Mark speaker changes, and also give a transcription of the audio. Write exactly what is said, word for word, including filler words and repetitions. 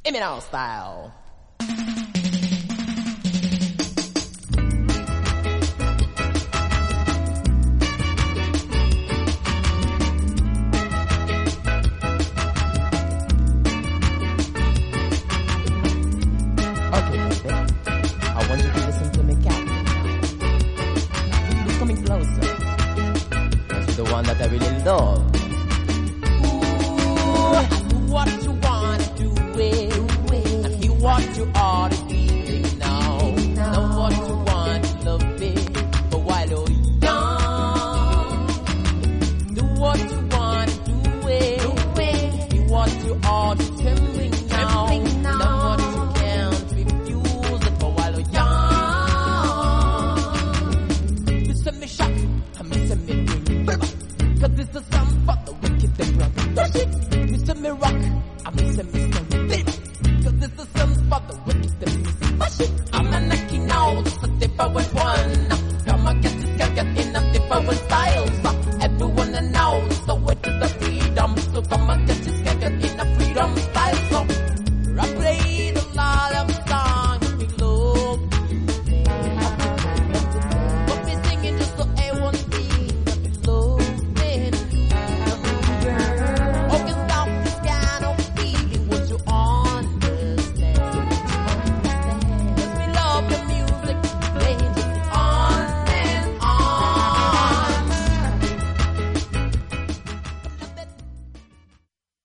Speaker 1: Eminem style. Okay, baby. I want you to listen to me, Captain. Who's coming closer? Cause you're the one that I really love. Ooh, what you wanna do it, and you what you ought to do.